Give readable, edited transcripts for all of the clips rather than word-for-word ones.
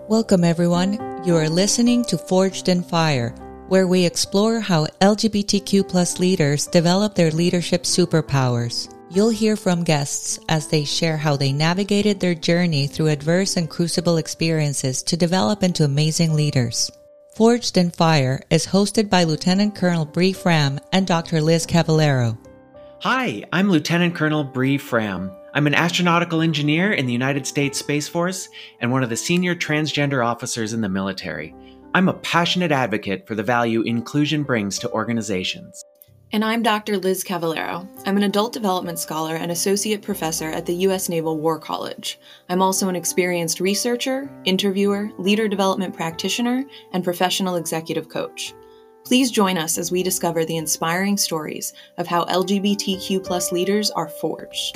Welcome everyone. You are listening to Forged in Fire, where we explore how LGBTQ+ leaders develop their leadership superpowers. You'll hear from guests as they share how they navigated their journey through adverse and crucible experiences to develop into amazing leaders. Forged in Fire is hosted by Lieutenant Colonel Bree Fram and Dr. Liz Cavallero. Hi, I'm Lieutenant Colonel Bree Fram. I'm an astronautical engineer in the United States Space Force and one of the senior transgender officers in the military. I'm a passionate advocate for the value inclusion brings to organizations. And I'm Dr. Liz Cavallero. I'm an adult development scholar and associate professor at the U.S. Naval War College. I'm also an experienced researcher, interviewer, leader development practitioner, and professional executive coach. Please join us as we discover the inspiring stories of how LGBTQ+ leaders are forged.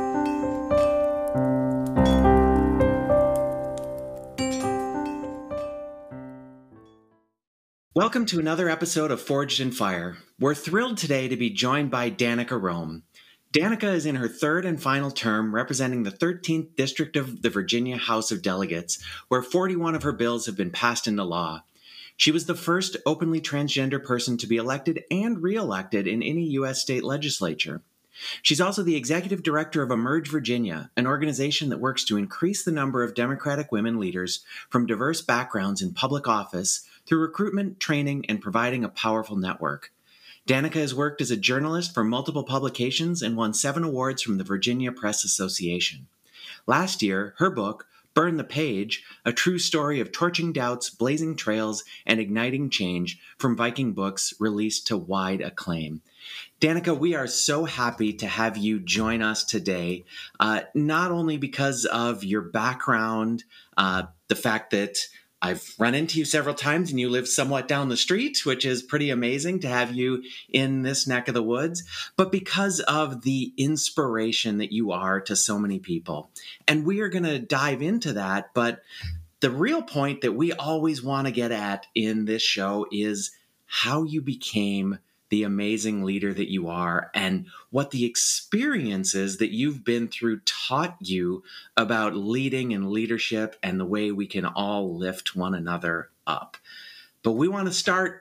Welcome to another episode of Forged in Fire. We're thrilled today to be joined by Danica Roem. Danica is in her third and final term representing the 13th District of the Virginia House of Delegates, where 41 of her bills have been passed into law. She was the first openly transgender person to be elected and re-elected in any U.S. state legislature. She's also the executive director of Emerge Virginia, an organization that works to increase the number of Democratic women leaders from diverse backgrounds in public office through recruitment, training, and providing a powerful network. Danica has worked as a journalist for multiple publications and won 7 awards from the Virginia Press Association. Last year, her book, Burn the Page, a true story of torching doubts, blazing trails, and igniting change from Viking Books, released to wide acclaim. Danica, we are so happy to have you join us today, not only because of your background, the fact that I've run into you several times and you live somewhat down the street, which is pretty amazing to have you in this neck of the woods, but because of the inspiration that you are to so many people. And we are going to dive into that, but the real point that we always want to get at in this show is how you became the amazing leader that you are and what the experiences that you've been through taught you about leading and leadership and the way we can all lift one another up. But we want to start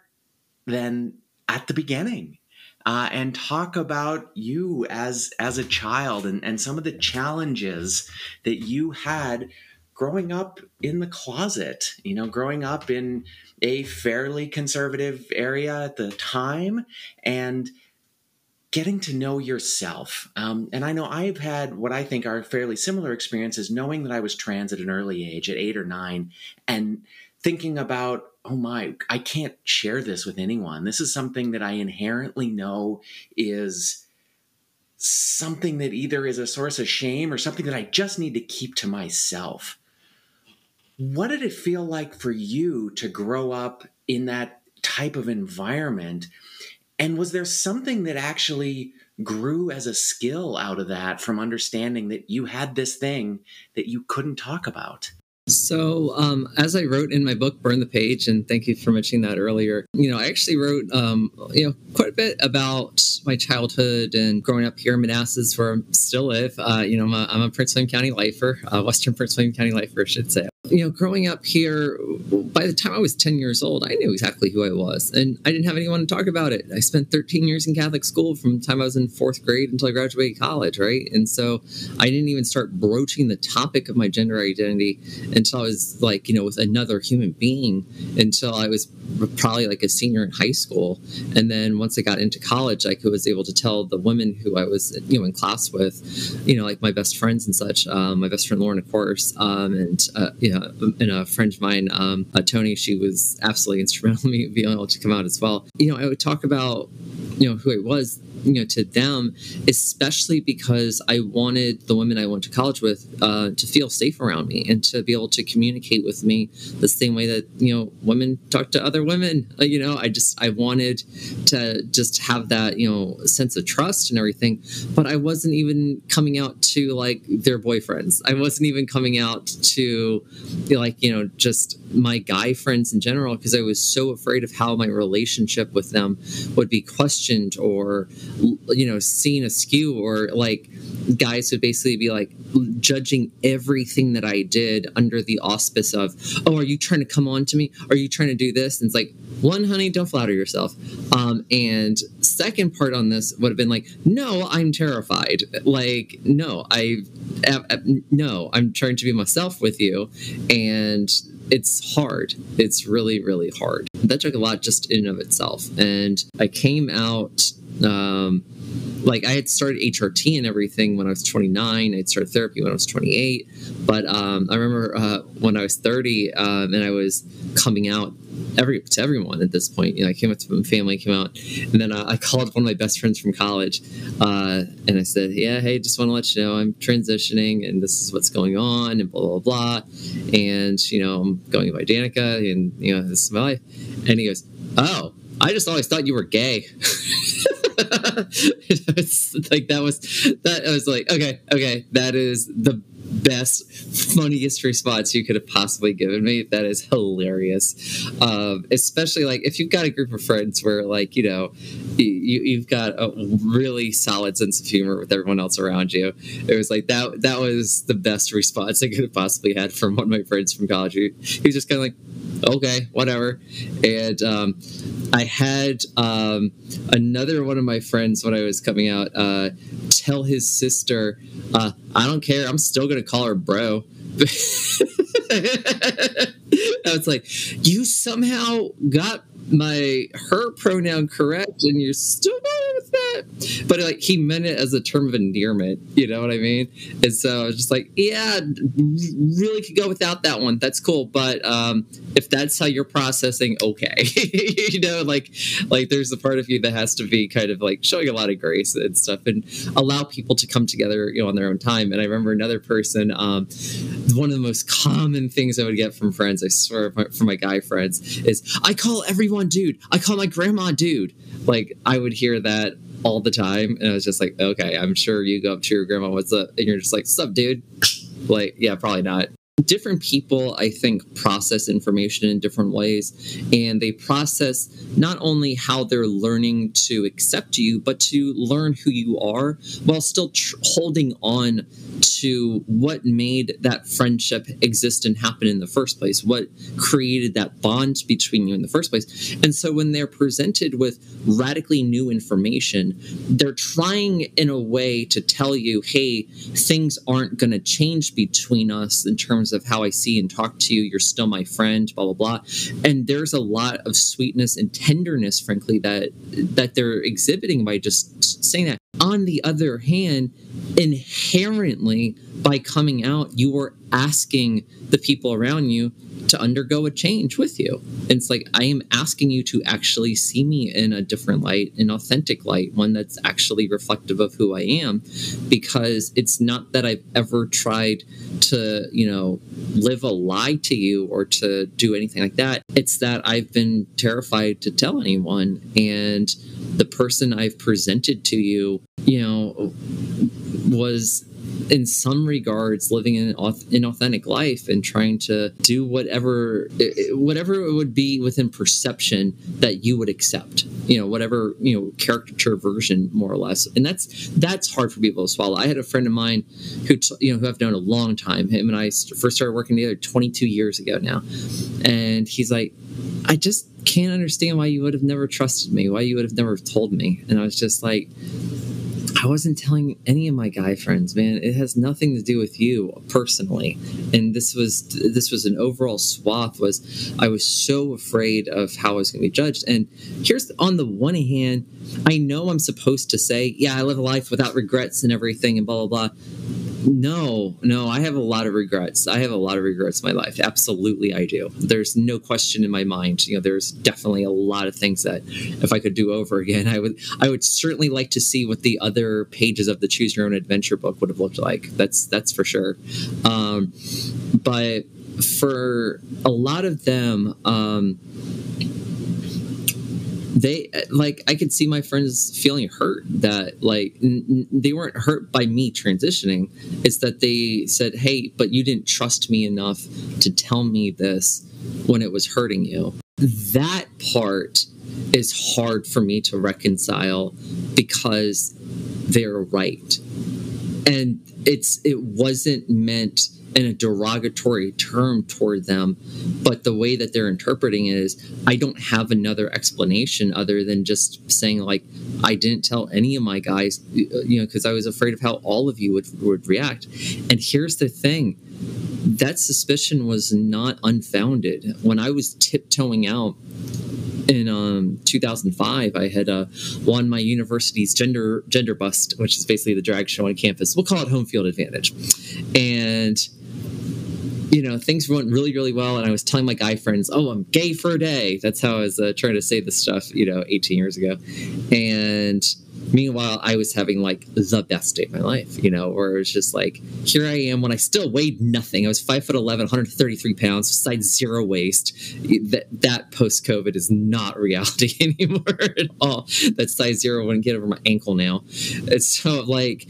then at the beginning and talk about you as a child and some of the challenges that you had growing up in the closet, growing up in a fairly conservative area at the time and getting to know yourself. And I know I've had what I think are fairly similar experiences, knowing that I was trans at an early age, at 8 or 9, and thinking about, oh my, I can't share this with anyone. This is something that I inherently know is something that either is a source of shame or something that I just need to keep to myself. What did it feel like for you to grow up in that type of environment? And was there something that actually grew as a skill out of that from understanding that you had this thing that you couldn't talk about? So as I wrote in my book, Burn the Page, and thank you for mentioning that earlier, I actually wrote, quite a bit about my childhood and growing up here in Manassas, where I still live. I'm a Prince William County lifer, Western Prince William County lifer, I should say. Growing up here, by the time I was 10 years old, I knew exactly who I was, and I didn't have anyone to talk about it. I spent 13 years in Catholic school from the time I was in 4th grade until I graduated college, right? And so I didn't even start broaching the topic of my gender identity until I was with another human being, until I was probably like a senior in high school. And then once I got into college, I was able to tell the women who I was, in class with, like my best friends and such, my best friend Lauren, of course, and a friend of mine, Tony, she was absolutely instrumental in me being able to come out as well. I would talk about, who I was, to them, especially because I wanted the women I went to college with to feel safe around me and to be able to communicate with me the same way that, women talk to other women. I wanted to just have that, sense of trust and everything, but I wasn't even coming out to their boyfriends. I wasn't even coming out to just my guy friends in general, because I was so afraid of how my relationship with them would be questioned or, seen askew, or guys would basically be like judging everything that I did under the auspice of, oh, are you trying to come on to me? Are you trying to do this? And it's like, one, honey, don't flatter yourself. And second part on this would have been like, no, I'm terrified. Like, no, I'm trying to be myself with you. And it's hard. It's really, really hard. That took a lot just in and of itself. And I came out, like I had started HRT and everything when I was 29. I'd started therapy when I was 28. But I remember when I was 30 and I was coming out to everyone at this point. You know, I came up to my family, came out, and then I called one of my best friends from college, and I said, "Yeah, hey, just want to let you know I'm transitioning, and this is what's going on, and blah blah blah, and you know I'm going by Danica, and you know this is my life." And he goes, "Oh, I just always thought you were gay." It's like that was I was like, okay, that is the best, funniest response you could have possibly given me. That is hilarious. Especially like if you've got a group of friends where like, you know, you've got a really solid sense of humor with everyone else around you. It was like that was the best response I could have possibly had from one of my friends from college. He was just kind of like, okay, whatever. And I had another one of my friends when I was coming out tell his sister, I don't care, I'm still going to call her bro. I was like, you somehow got her pronoun correct and you're still going with that. But like he meant it as a term of endearment, you know what I mean? And so I was just like, yeah, really could go without that one, that's cool, but if that's how you're processing, okay. You know, like there's a part of you that has to be kind of like showing a lot of grace and stuff and allow people to come together, you know, on their own time. And I remember another person, one of the most common things I would get from friends, I swear, from my guy friends, is I call everyone dude. I call my grandma dude. Like I would hear that all the time, and I was just like, okay, I'm sure you go up to your grandma, what's up? And you're just like, sup, dude? Like, yeah, probably not. Different people, I think, process information in different ways, and they process not only how they're learning to accept you, but to learn who you are while still holding on to what made that friendship exist and happen in the first place, what created that bond between you in the first place. And so when they're presented with radically new information, they're trying in a way to tell you, hey, things aren't going to change between us in terms of how I see and talk to you. You're still my friend, blah, blah, blah. And there's a lot of sweetness and tenderness, frankly, that they're exhibiting by just saying that. On the other hand, inherently, by coming out, you are asking the people around you to undergo a change with you. And it's like, I am asking you to actually see me in a different light, an authentic light, one that's actually reflective of who I am, because it's not that I've ever tried to, you know, live a lie to you or to do anything like that. It's that I've been terrified to tell anyone. And the person I've presented to you, you know, was in some regards living an authentic life and trying to do whatever it would be within perception that you would accept, you know, whatever, you know, caricature version, more or less. And that's hard for people to swallow. I had a friend of mine who I've known a long time. Him and I first started working together 22 years ago now. And he's like, I just can't understand why you would have never trusted me, why you would have never told me. And I was just like, I wasn't telling any of my guy friends, man. It has nothing to do with you personally. And this was an overall swath. I was so afraid of how I was going to be judged. And here's, on the one hand, I know I'm supposed to say, yeah, I live a life without regrets and everything and blah, blah, blah. No, I have a lot of regrets. I have a lot of regrets in my life. Absolutely, I do. There's no question in my mind. You know, there's definitely a lot of things that if I could do over again, I would certainly like to see what the other pages of the Choose Your Own Adventure book would have looked like. That's for sure. But for a lot of them, they, like, I could see my friends feeling hurt that, like, they weren't hurt by me transitioning. It's that they said, hey, but you didn't trust me enough to tell me this when it was hurting you. That part is hard for me to reconcile because they're right. And it wasn't meant in a derogatory term toward them, but the way that they're interpreting it is, I don't have another explanation other than just saying, like, I didn't tell any of my guys, because I was afraid of how all of you would react. And here's the thing. That suspicion was not unfounded. When I was tiptoeing out in 2005, I had won my university's gender bust, which is basically the drag show on campus. We'll call it home field advantage. And things went really, really well. And I was telling my guy friends, oh, I'm gay for a day. That's how I was trying to say this stuff, 18 years ago. And meanwhile, I was having like the best day of my life, where it was just like, here I am when I still weighed nothing. I was 5'11", 133 pounds, size 0 waist. That post-COVID is not reality anymore at all. That size 0 wouldn't get over my ankle now. It's so like,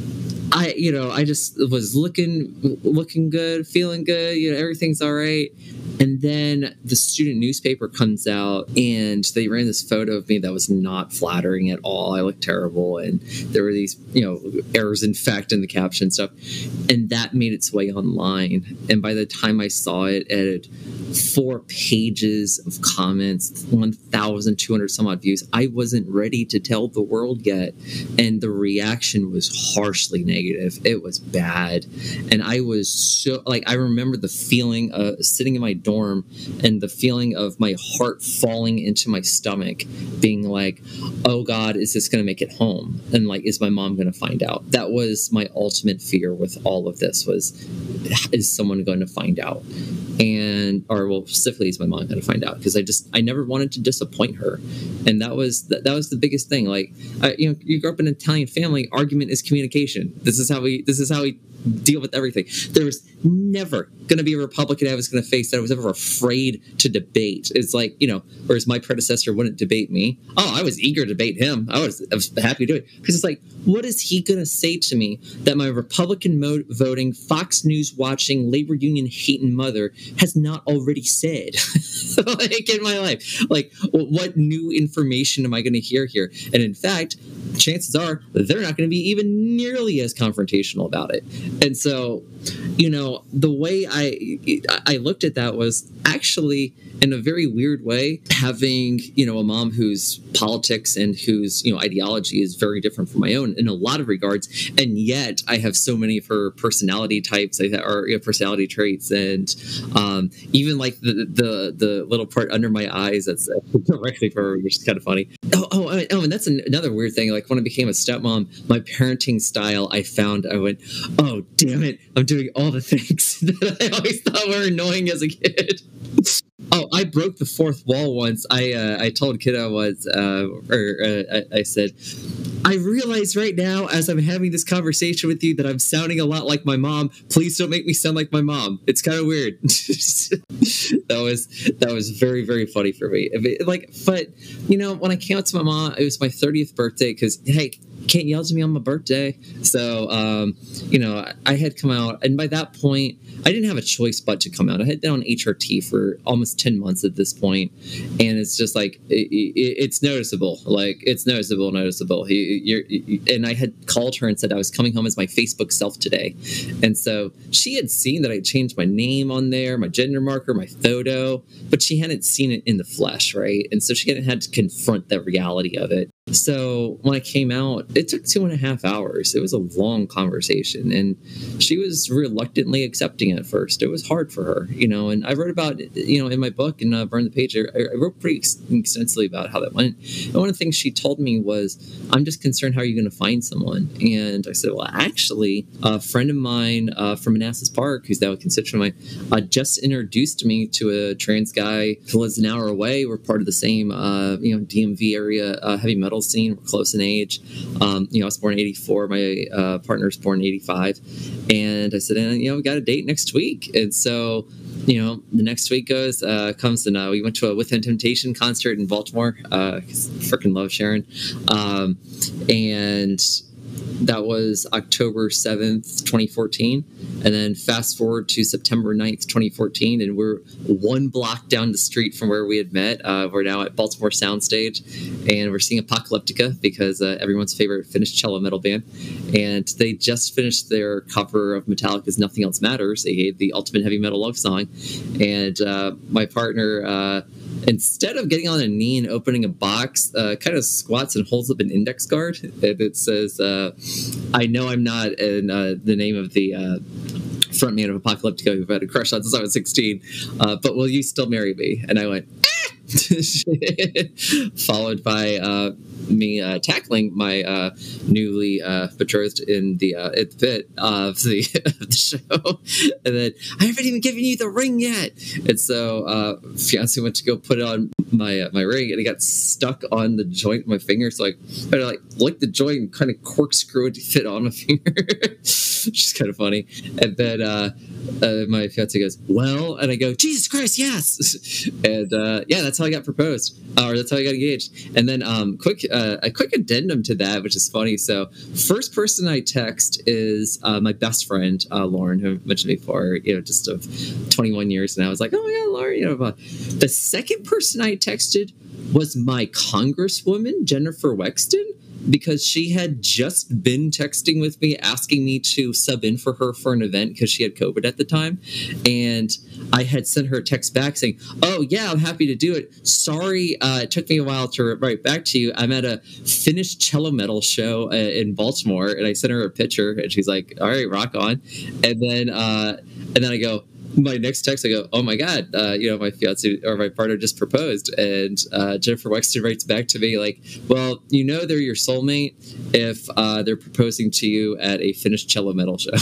I just was looking good, feeling good, everything's all right. And then the student newspaper comes out and they ran this photo of me that was not flattering at all. I looked terrible. And there were these, errors in fact in the caption stuff. And that made its way online. And by the time I saw it, it had 4 pages of comments, 1,200 some odd views. I wasn't ready to tell the world yet. And the reaction was harshly negative. It was bad. And I was so, I remember the feeling of sitting in my dorm and the feeling of my heart falling into my stomach, being like, oh God, is this going to make it home? And is my mom going to find out? That was my ultimate fear with all of this was, is someone going to find out? Specifically, is my mom going to find out? Because I never wanted to disappoint her. And that was the biggest thing. You grew up in an Italian family, argument is communication. This is how we deal with everything. There was never going to be a Republican I was going to face that I was ever afraid to debate. It's whereas my predecessor wouldn't debate me. Oh, I was eager to debate him. I was happy to do it. Because it's what is he going to say to me that my Republican voting, Fox News watching, labor union hating mother has not already said in my life? What new information am I going to hear here? And in fact, chances are they're not going to be even nearly as confrontational about it. And so, the way I looked at that was actually, in a very weird way, having, a mom whose politics and whose, ideology is very different from my own in a lot of regards. And yet I have so many of her personality types or personality traits. And even the little part under my eyes that's directly for her, which is kind of funny. And that's another weird thing. When I became a stepmom, my parenting style, I went, oh, damn it, I'm doing all the things that I always thought were annoying as a kid. Oh, I broke the fourth wall once. I told kiddo I said, I realize right now as I'm having this conversation with you that I'm sounding a lot like my mom. Please don't make me sound like my mom. It's kind of weird. That was very, very funny for me. But when I came out to my mom, it was my 30th birthday because, hey, can't yell to me on my birthday. So, I had come out, and by that point, I didn't have a choice but to come out. I had been on HRT for almost 10 months at this point, and it's just it's noticeable. It's noticeable. And I had called her and said I was coming home as my Facebook self today. And so she had seen that I changed my name on there, my gender marker, my photo, but she hadn't seen it in the flesh, right? And so she hadn't had to confront the reality of it. So when I came out, it took 2.5 hours. It was a long conversation, and she was reluctantly accepting it at first. It was hard for her, and I wrote about it, in my book and Burn the Page. I wrote pretty extensively about how that went. And one of the things she told me was, I'm just concerned, how are you going to find someone? And I said, well, actually, a friend of mine from Manassas Park, who's now a constituent of mine, just introduced me to a trans guy who lives an hour away. We're part of the same, DMV area heavy metal scene. We're close in age. I was born in 84. My partner's born in 85. And I said, we got a date next week. And so, the next week comes and we went to a Within Temptation concert in Baltimore. Freaking love Sharon. And that was October 7th, 2014. And then fast forward to September 9th, 2014, and we're one block down the street from where we had met. We're now at Baltimore Soundstage, and we're seeing Apocalyptica because everyone's favorite Finnish cello metal band. And they just finished their cover of Metallica's Nothing Else Matters, the ultimate heavy metal love song. And my partner, instead of getting on a knee and opening a box, kind of squats and holds up an index card. And it says, I know I'm not in the name of the frontman of Apocalyptica who I've had a crush on since I was 16, but will you still marry me? And I went, followed by me tackling my newly betrothed in the pit of the show, and then I haven't even given you the ring yet. And so fiance went to go put it on my ring, and it got stuck on the joint of my finger. So I had to lick the joint and kind of corkscrew it to fit on my finger, which is kind of funny. And then my fiance goes, "Well," and I go, "Jesus Christ, yes!" And yeah, that's how I got proposed, or that's how I got engaged. And then a quick addendum to that, which is funny. So first person I text is my best friend, Lauren, who I mentioned before, just of 21 years. And I was like, "Oh yeah, Lauren," The second person I texted was my congresswoman, Jennifer Wexton, because she had just been texting with me asking me to sub in for her for an event because she had COVID at the time. And I had sent her a text back saying, "Oh, yeah, I'm happy to do it. Sorry, it took me a while to write back to you. I'm at a Finnish cello metal show in Baltimore." And I sent her a picture, and she's like, "All right, rock on." And then I go, my next text, I go, "Oh my God, my fiance or my partner just proposed." And Jennifer Wexton writes back to me like, "Well, they're your soulmate if they're proposing to you at a Finnish cello metal show."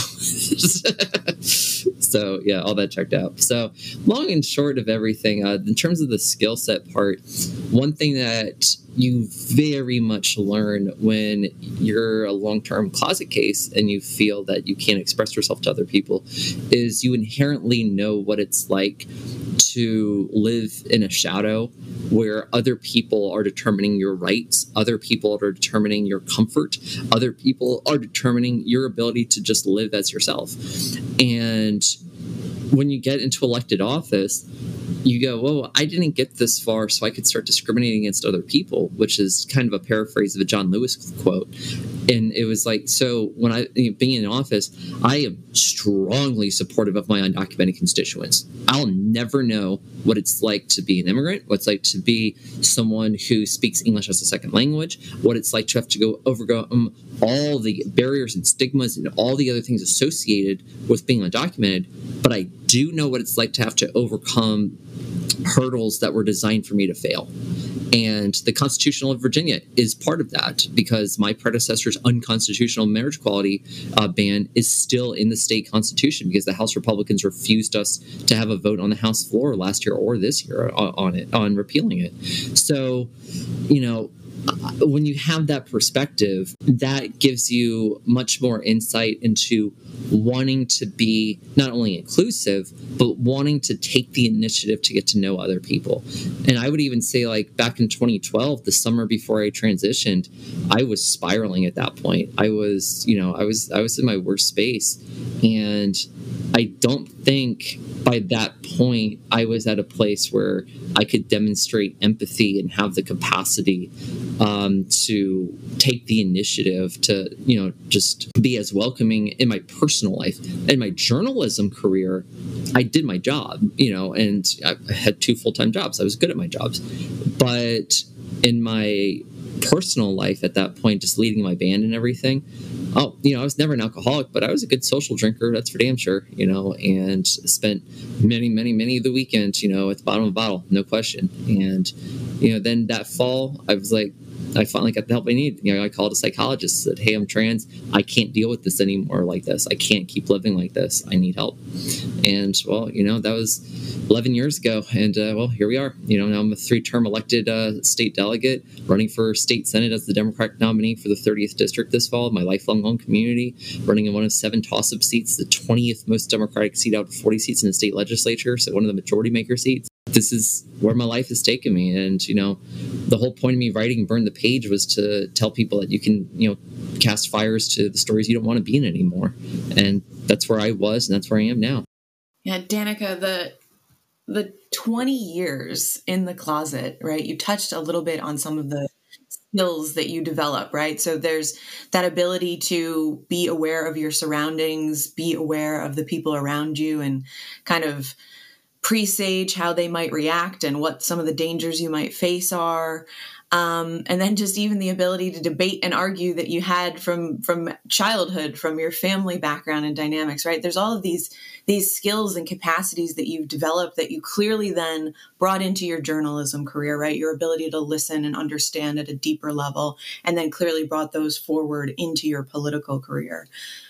So yeah, all that checked out. So long and short of everything, in terms of the skill set part, one thing that you very much learn when you're a long-term closet case and you feel that you can't express yourself to other people is you inherently know what it's like to live in a shadow where other people are determining your rights, other people are determining your comfort, other people are determining your ability to just live as yourself. And when you get into elected office, you go, "Well, I didn't get this far, so I could start discriminating against other people," which is kind of a paraphrase of a John Lewis quote. And it was like, so when being in office, I am strongly supportive of my undocumented constituents. I'll never know what it's like to be an immigrant, what it's like to be someone who speaks English as a second language, what it's like to have to overcome all the barriers and stigmas and all the other things associated with being undocumented. But I do know what it's like to have to overcome hurdles that were designed for me to fail. And the Constitution of Virginia is part of that because my predecessor's unconstitutional marriage equality ban is still in the state constitution because the House Republicans refused us to have a vote on the House floor last year or this year on repealing it. So, when you have that perspective, that gives you much more insight into wanting to be not only inclusive, but wanting to take the initiative to get to know other people. And I would even say, like, back in 2012, the summer before I transitioned, I was spiraling at that point. I was in my worst space. And I don't think by that point I was at a place where I could demonstrate empathy and have the capacity to take the initiative to, just be as welcoming in my personal life. In my journalism career, I did my job, and I had 2 full-time jobs. I was good at my jobs. But in my personal life at that point, just leading my band and everything, I was never an alcoholic, but I was a good social drinker. That's for damn sure, and spent many, many, many of the weekends, at the bottom of a bottle, no question. And, then that fall, I was like, I finally got the help I need. I called a psychologist, said, "Hey, I'm trans. I can't deal with this anymore like this. I can't keep living like this. I need help." And, well, that was 11 years ago. And, here we are. Now I'm a 3-term elected state delegate running for state senate as the Democratic nominee for the 30th district this fall, my lifelong home community, running in one of 7 toss-up seats, the 20th most Democratic seat out of 40 seats in the state legislature, so one of the majority maker seats. this is where my life has taken me. And, the whole point of me writing Burn the Page was to tell people that you can, cast fires to the stories you don't want to be in anymore. And that's where I was, and that's where I am now. Yeah, Danica, the 20 years in the closet, right? You touched a little bit on some of the skills that you develop, right? So there's that ability to be aware of your surroundings, be aware of the people around you, and kind of presage how they might react and what some of the dangers you might face are. And then just even the ability to debate and argue that you had from childhood, from your family background and dynamics, right? There's all of these skills and capacities that you've developed that you clearly then brought into your journalism career, right? Your ability to listen and understand at a deeper level, and then clearly brought those forward into your political career.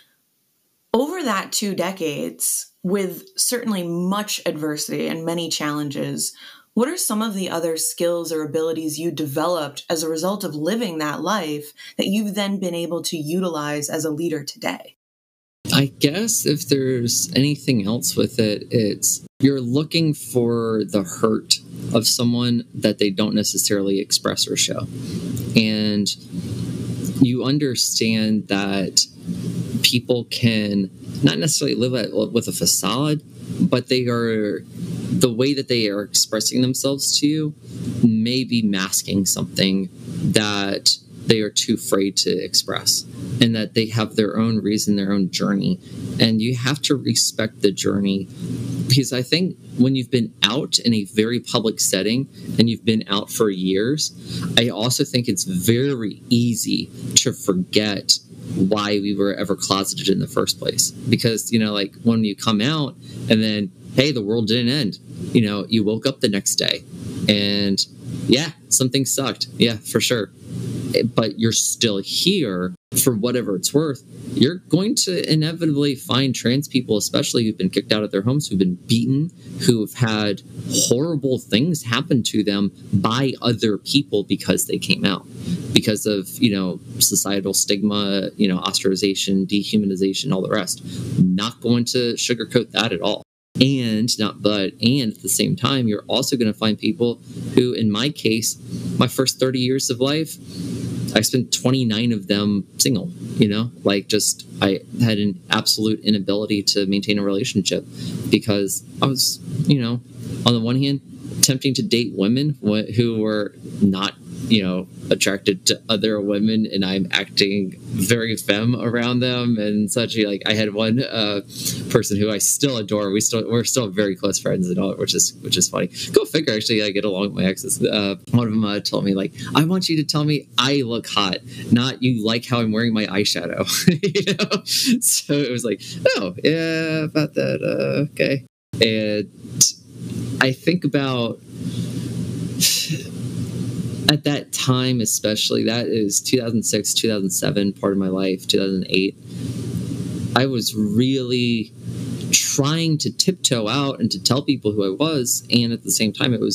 Over that 2 decades, with certainly much adversity and many challenges, what are some of the other skills or abilities you developed as a result of living that life that you've then been able to utilize as a leader today? I guess if there's anything else with it, it's you're looking for the hurt of someone that they don't necessarily express or show. And you understand that people can not necessarily live with a facade, but the way that they are expressing themselves to you may be masking something that they are too afraid to express, and that they have their own reason, their own journey. And you have to respect the journey, because I think when you've been out in a very public setting and you've been out for years, I also think it's very easy to forget why we were ever closeted in the first place. Because, like when you come out and then, hey, the world didn't end. You woke up the next day and yeah, something sucked. Yeah, for sure. But you're still here for whatever it's worth. You're going to inevitably find trans people, especially who've been kicked out of their homes, who've been beaten, who've had horrible things happen to them by other people because they came out, because of, societal stigma, ostracization, dehumanization, all the rest. Not going to sugarcoat that at all. And at the same time, you're also going to find people who, in my case, my first 30 years of life, I spent 29 of them single, I had an absolute inability to maintain a relationship because I was, on the one hand, attempting to date women who were not, attracted to other women, and I'm acting very femme around them and such. I had one person who I still adore. We're still very close friends and all, which is funny. Go figure. Actually, I get along with my exes. One of them told me I want you to tell me I look hot, not you like how I'm wearing my eyeshadow. So it was oh yeah, about that. Okay. And I think about at that time, especially, that is 2006, 2007, part of my life, 2008, I was really trying to tiptoe out and to tell people who I was, and at the same time, I was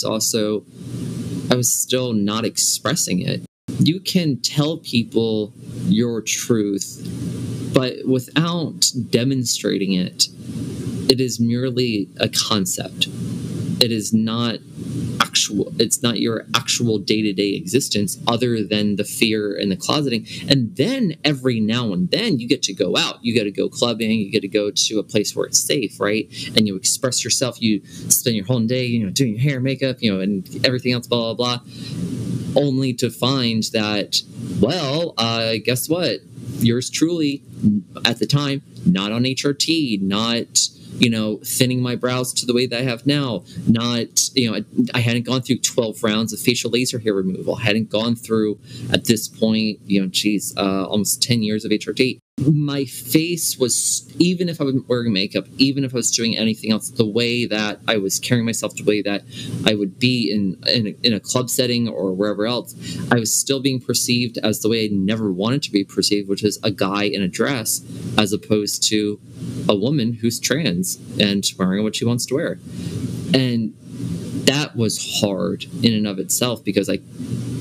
still not expressing it. You can tell people your truth, but without demonstrating it, it is merely a concept. It is not it's not your actual day-to-day existence, other than the fear and the closeting. And then every now and then you get to go out, you get to go clubbing, you get to go to a place where it's safe, right? And you express yourself, you spend your whole day, doing your hair, makeup, and everything else, blah, blah, blah, only to find that, well, guess what? Yours truly, at the time, not on HRT, not thinning my brows to the way that I have now. Not, I hadn't gone through 12 rounds of facial laser hair removal. I hadn't gone through, at this point, almost 10 years of HRT. My face was, even if I was wearing makeup, even if I was doing anything else, the way that I was carrying myself, the way that I would be in a club setting or wherever else, I was still being perceived as the way I never wanted to be perceived, which is a guy in a dress, as opposed to a woman who's trans and wearing what she wants to wear. And that was hard in and of itself, because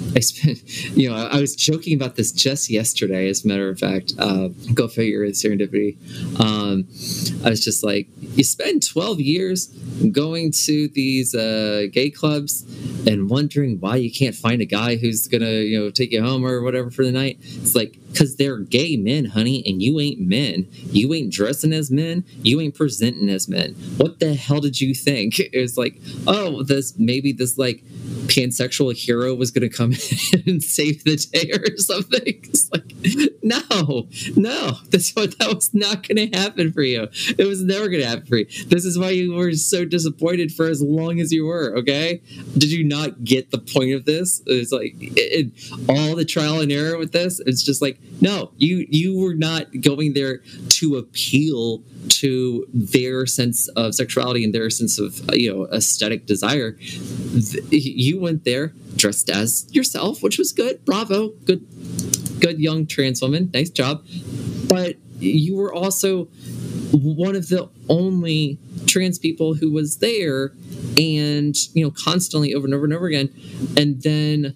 I spent, I was joking about this just yesterday, as a matter of fact. Go figure, it's serendipity. I was just like, you spend 12 years going to these gay clubs and wondering why you can't find a guy who's gonna, take you home or whatever for the night. It's like, because they're gay men, honey, and you ain't men. You ain't dressing as men. You ain't presenting as men. What the hell did you think? It was like, oh, this like pansexual hero was going to come in and save the day or something. It's like, no, that was not going to happen for you. It was never going to happen for you. This is why you were so disappointed for as long as you were, okay? Did you not get the point of this? It's like, all the trial and error with this, it's just like, no, you were not going there to appeal to their sense of sexuality and their sense of aesthetic desire. You went there dressed as yourself, which was good. Bravo, good young trans woman, nice job. But you were also one of the only trans people who was there, and constantly over and over and over again. And then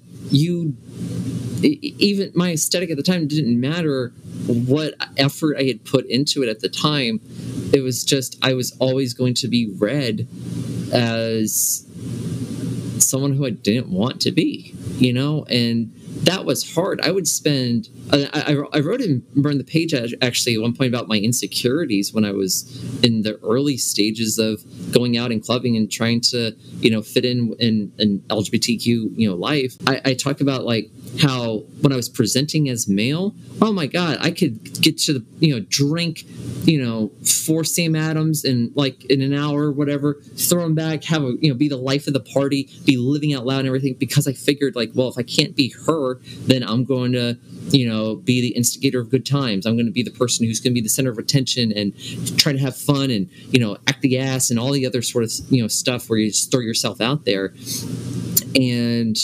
even my aesthetic at the time didn't matter what effort I had put into it at the time. It was just, I was always going to be read as someone who I didn't want to be, and that was hard. I would spend, I wrote in Burn the Page actually at one point about my insecurities when I was in the early stages of going out and clubbing and trying to, fit in LGBTQ, life. I talk about like how when I was presenting as male, oh my God, I could get to the, drink, 4 Sam Adams in an hour or whatever, throw them back, have be the life of the party, be living out loud and everything, because I figured like, well, if I can't be her, then I'm going to, be the instigator of good times. I'm going to be the person who's going to be the center of attention and try to have fun and, act the ass and all the other sort of, stuff where you just throw yourself out there. And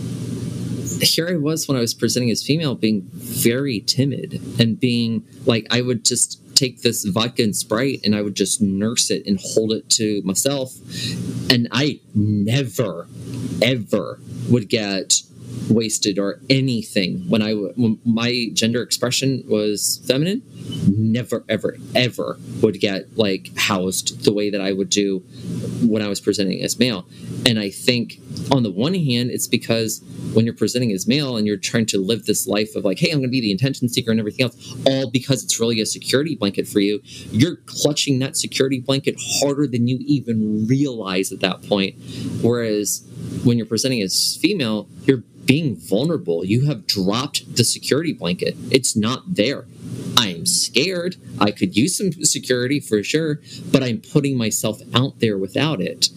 here I was when I was presenting as female, being very timid and being like, I would just take this vodka and Sprite and I would just nurse it and hold it to myself. And I never, ever would get wasted or anything when my gender expression was feminine. Never, ever, ever would get like housed the way that I would do when I was presenting as male. And I think on the one hand, it's because when you're presenting as male and you're trying to live this life of like, hey, I'm going to be the attention seeker and everything else, all because it's really a security blanket for you, you're clutching that security blanket harder than you even realize at that point. Whereas when you're presenting as female, you're being vulnerable. You have dropped the security blanket. It's not there. I am scared. I could use some security for sure, but I'm putting myself out there without it.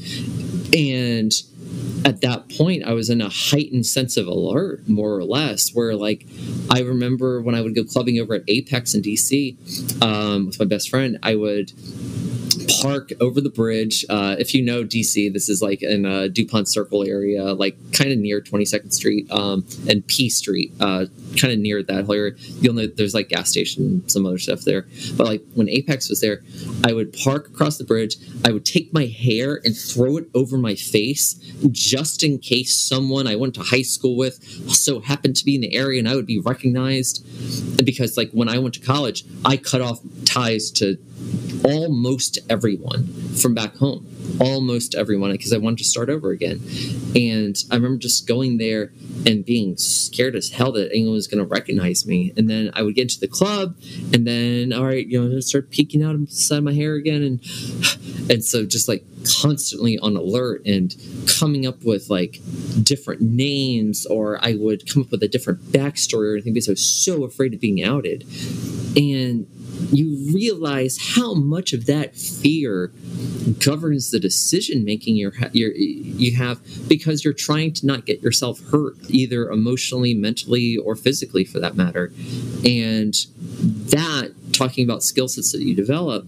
And at that point, I was in a heightened sense of alert, more or less, where like I remember when I would go clubbing over at Apex in DC with my best friend, I would park over the bridge. If you know DC, this is like in a DuPont Circle area, like kind of near 22nd Street and P Street, kind of near that whole area. You'll know there's like gas station and some other stuff there. But like when Apex was there, I would park across the bridge. I would take my hair and throw it over my face just in case someone I went to high school with so happened to be in the area and I would be recognized. Because like when I went to college, I cut off ties to almost everyone from back home, almost everyone, because I wanted to start over again. And I remember just going there and being scared as hell that anyone was going to recognize me. And then I would get into the club and then, all right, start peeking out inside my hair again. And so just like constantly on alert and coming up with like different names, or I would come up with a different backstory or anything because I was so afraid of being outed. And you realize how much of that fear governs the decision making you have, because you're trying to not get yourself hurt, either emotionally, mentally, or physically for that matter. And that, talking about skill sets that you develop,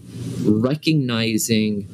recognizing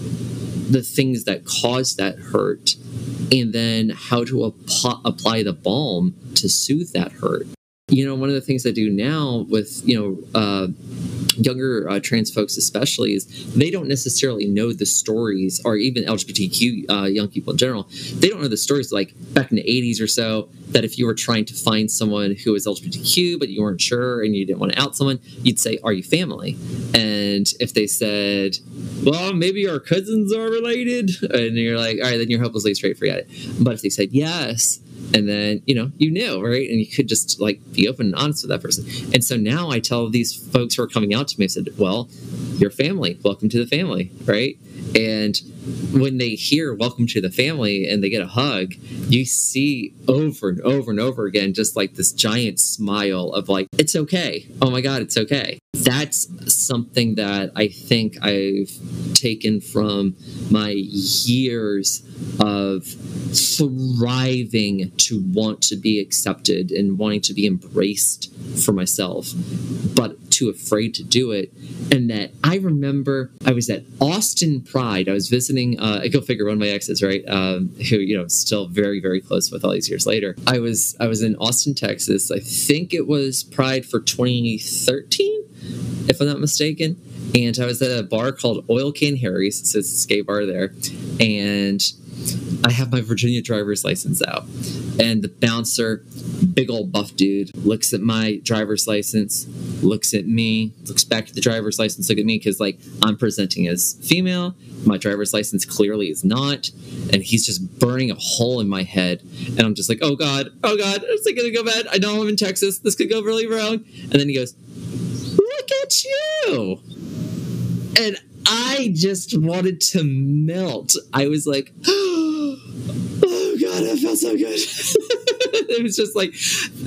the things that cause that hurt, and then how to apply the balm to soothe that hurt. One of the things I do now with, younger trans folks especially, is they don't necessarily know the stories, or even LGBTQ young people in general, they don't know the stories like back in the 80s or so, that if you were trying to find someone who was LGBTQ but you weren't sure and you didn't want to out someone, you'd say, are you family? And if they said, well, maybe our cousins are related, and you're like, all right, then you're hopelessly straight, forget it. But if they said yes, and then, you knew, right? And you could just like be open and honest with that person. And so now I tell these folks who are coming out to me, I said, well, you're family. Welcome to the family, right? And when they hear welcome to the family and they get a hug, you see over and over and over again just like this giant smile of like, it's okay. Oh my God, it's okay. That's something that I think I've taken from my years of thriving to want to be accepted and wanting to be embraced for myself, but too afraid to do it. And that I remember I was at Austin Pride. I was visiting, go figure, one of my exes, right? Who, still very, very close with all these years later. I was in Austin, Texas. I think it was Pride for 2013, if I'm not mistaken. And I was at a bar called Oil Can Harry's. It's a skate bar there. And I have my Virginia driver's license out. And the bouncer, big old buff dude, looks at my driver's license, looks at me, looks back at the driver's license, look at me, because like I'm presenting as female. My driver's license clearly is not. And he's just burning a hole in my head. And I'm just like, oh God, is it going to go bad? I know I'm in Texas. This could go really wrong. And then he goes, look at you. And I just wanted to melt. I was like, oh God, that felt so good. It was just like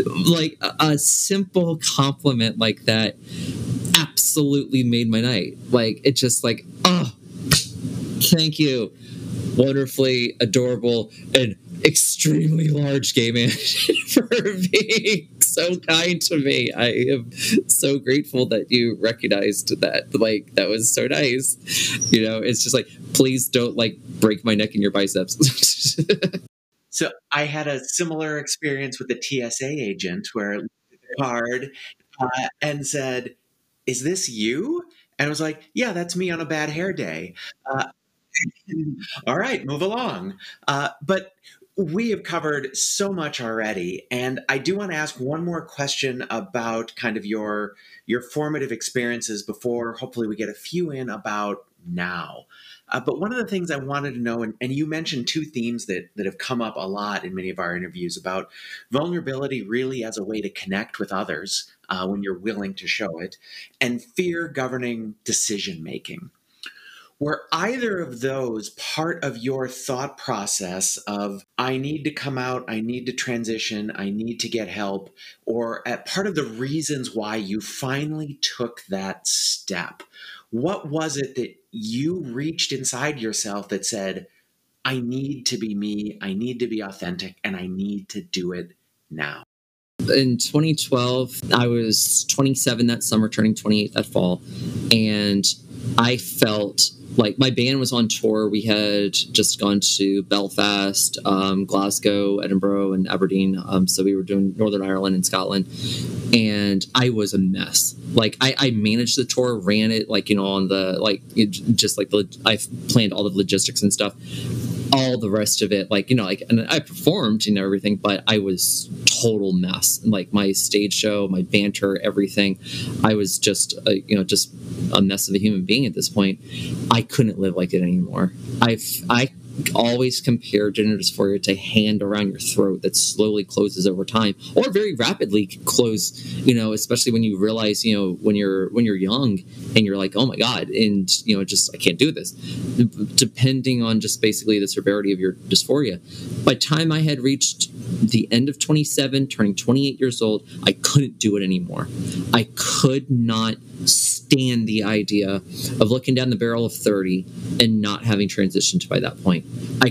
a simple compliment like that absolutely made my night. Like, it just like, oh, thank you. Wonderfully adorable and extremely large gay man for being so kind to me. I am so grateful that you recognized that. Like, that was so nice. It's just like, please don't like break my neck in your biceps. So I had a similar experience with the TSA agent where I looked at the card and said, is this you? And I was like, yeah, that's me on a bad hair day. All right, move along. But we have covered so much already, and I do want to ask one more question about kind of your formative experiences before hopefully we get a few in about now. But one of the things I wanted to know, and you mentioned two themes that have come up a lot in many of our interviews about vulnerability really as a way to connect with others when you're willing to show it, and fear governing decision-making. Were either of those part of your thought process of, I need to come out, I need to transition, I need to get help, or part of the reasons why you finally took that step? What was it that you reached inside yourself that said, I need to be me, I need to be authentic, and I need to do it now? In 2012, I was 27 that summer, turning 28 that fall, and I felt like my band was on tour. We had just gone to Belfast, Glasgow, Edinburgh, and Aberdeen. So we were doing Northern Ireland and Scotland, and I was a mess. Like I managed the tour, ran it, like, on the, like, I planned all the logistics and stuff. All the rest of it, and I performed, everything, but I was total mess. Like my stage show, my banter, everything. I was just a mess of a human being at this point. I couldn't live like it anymore. I always compare gender dysphoria to a hand around your throat that slowly closes over time, or very rapidly close, especially when you realize, when you're young and you're like, oh my God, and I can't do this, depending on just basically the severity of your dysphoria. By the time I had reached the end of 27, turning 28 years old, I couldn't do it anymore. I could not stand the idea of looking down the barrel of 30 and not having transitioned by that point.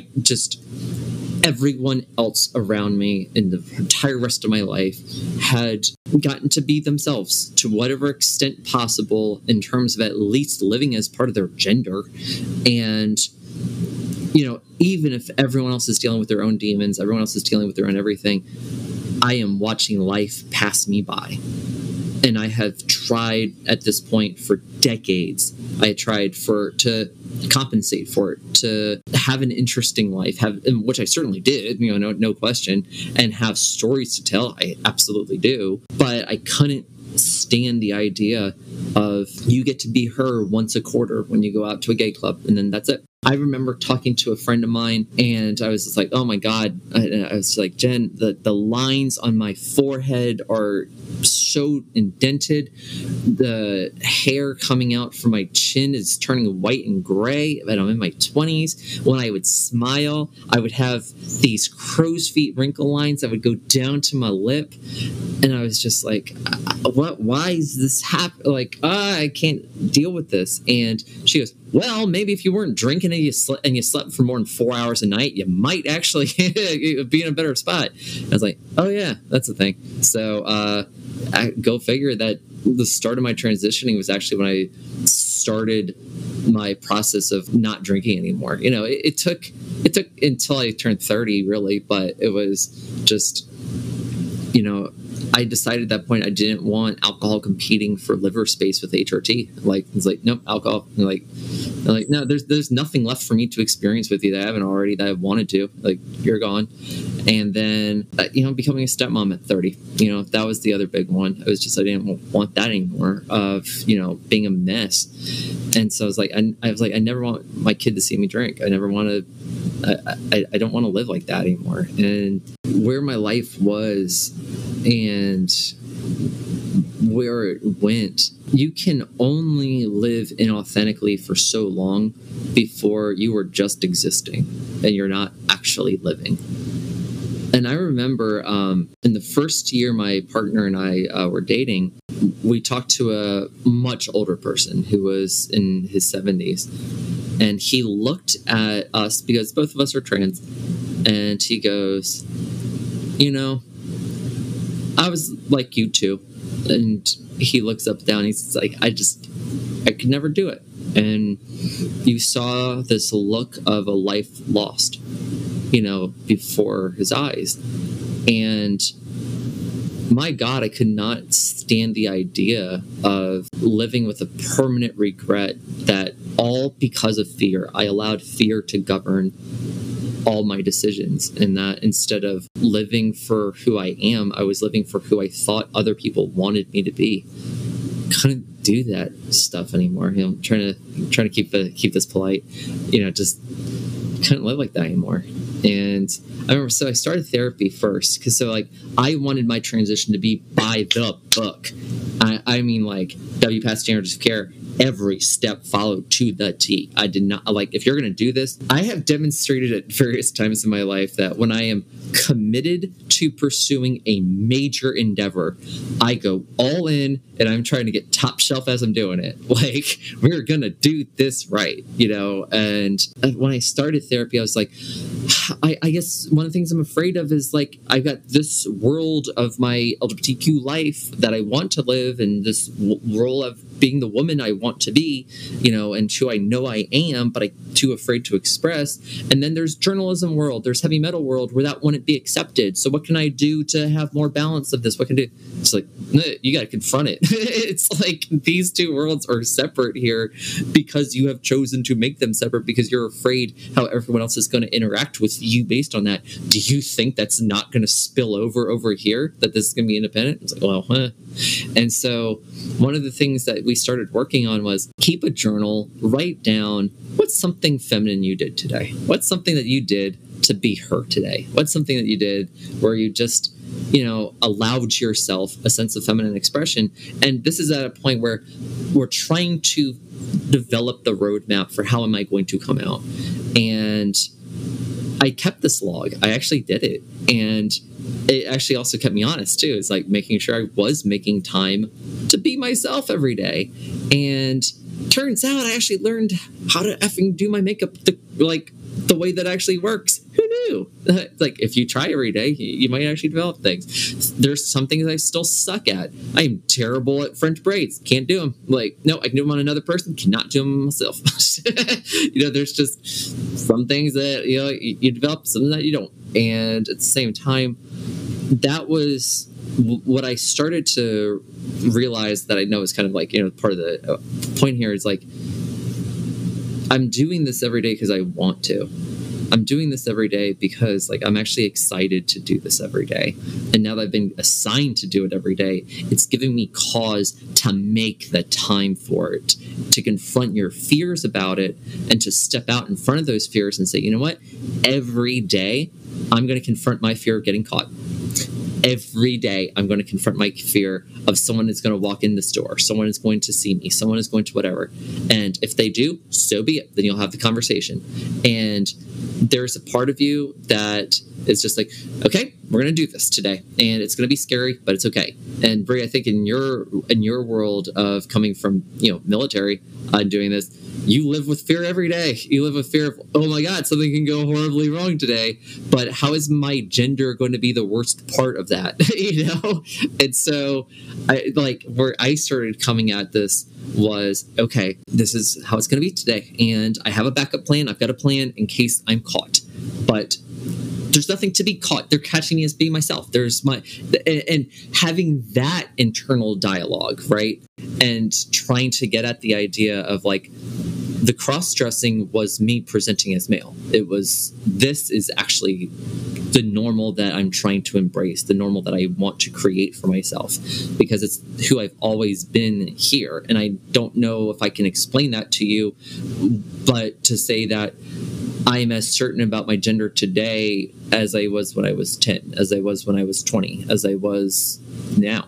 Everyone else around me in the entire rest of my life had gotten to be themselves to whatever extent possible in terms of at least living as part of their gender. And, even if everyone else is dealing with their own demons, everyone else is dealing with their own everything, I am watching life pass me by. And I have tried at this point for decades. I tried to compensate for it, to have an interesting life, which I certainly did, no question, and have stories to tell. I absolutely do. But I couldn't stand the idea of you get to be her once a quarter when you go out to a gay club, and then that's it. I remember talking to a friend of mine, and I was just like, oh my God. I was like, Jen, the lines on my forehead are so indented. The hair coming out from my chin is turning white and gray, and I'm in my 20s. When I would smile, I would have these crow's feet wrinkle lines that would go down to my lip. And I was just like, what? Why is this happening? Like, I can't deal with this. And she goes, well, maybe if you weren't drinking and you slept for more than 4 hours a night, you might actually be in a better spot. I was like, oh yeah, that's the thing. So go figure that the start of my transitioning was actually when I started my process of not drinking anymore. It took until I turned 30, really, but it was just, I decided at that point I didn't want alcohol competing for liver space with HRT. Like, it's like, nope, alcohol. Like, no, there's nothing left for me to experience with you that I haven't already, that I wanted to. Like, you're gone. And then, becoming a stepmom at 30, that was the other big one. It was just, I didn't want that anymore of, being a mess. And so I was like, I never want my kid to see me drink. I never want to, I don't want to live like that anymore. And where my life was and where it went, you can only live inauthentically for so long before you are just existing and you're not actually living. And I remember in the first year my partner and I were dating, we talked to a much older person who was in his 70s. And he looked at us, because both of us are trans, and he goes, I was like you too. And he looks up down, he's like, I could never do it. And you saw this look of a life lost, before his eyes. And my God, I could not stand the idea of living with a permanent regret that all because of fear, I allowed fear to govern all my decisions, and that instead of living for who I am, I was living for who I thought other people wanted me to be. Couldn't do that stuff anymore. I'm trying to keep this polite. Just couldn't live like that anymore. And I remember, so I started therapy first because I wanted my transition to be by the book. I mean, like, WPATH standards of care, every step followed to the T. I did not, if you're going to do this, I have demonstrated at various times in my life that when I am committed to pursuing a major endeavor, I go all in and I'm trying to get top shelf as I'm doing it. Like, we're going to do this right, And when I started therapy, I was like, I guess one of the things I'm afraid of is, I've got this world of my LGBTQ life that I want to live, and this role of being the woman I want to be, and who I know I am, but I'm too afraid to express. And then there's journalism world, there's heavy metal world where that wouldn't be accepted. So what can I do to have more balance of this? What can I do? It's like, you got to confront it. It's like these two worlds are separate here because you have chosen to make them separate because you're afraid how everyone else is going to interact with you based on that. Do you think that's not going to spill over here, that this is going to be independent? It's like, well, And so one of the things that we started working on was keep a journal, write down what's something feminine you did today. What's something that you did to be her today? What's something that you did where you just, allowed yourself a sense of feminine expression? And this is at a point where we're trying to develop the roadmap for how am I going to come out. And I kept this log. I actually did it. And it actually also kept me honest too. It's like making sure I was making time to be myself every day. And turns out I actually learned how to effing do my makeup the way that actually works. Who knew? If you try every day, you might actually develop things. There's some things I still suck at. I'm terrible at French braids. Can't do them. No, I can do them on another person. Cannot do them myself. There's just some things that, you develop, some that you don't. And at the same time, that was what I started to realize that I know is kind of like, part of the point here is like, I'm doing this every day because I want to. I'm doing this every day because like I'm actually excited to do this every day. And now that I've been assigned to do it every day, it's giving me cause to make the time for it, to confront your fears about it, and to step out in front of those fears and say, you know what? Every day I'm going to confront my fear of getting caught. Every day I'm going to confront my fear of someone is going to walk in the store, someone is going to see me, someone is going to whatever. And if they do, so be it. Then you'll have the conversation. And there's a part of you that is just like, okay, we're going to do this today. And it's going to be scary, but it's okay. And Brie, I think in your world of coming from, military and doing this, you live with fear every day. You live with fear of, oh my God, something can go horribly wrong today. But how is my gender going to be the worst part of that? And so where I started coming at this was, okay, this is how it's going to be today. And I have a backup plan. I've got a plan in case I'm caught. But there's nothing to be caught. They're catching me as being myself. And having that internal dialogue, right? And trying to get at the idea of like, the cross-dressing was me presenting as male. This is actually the normal that I'm trying to embrace, the normal that I want to create for myself, because it's who I've always been here. And I don't know if I can explain that to you, but to say that I am as certain about my gender today as I was when I was 10, as I was when I was 20, as I was now.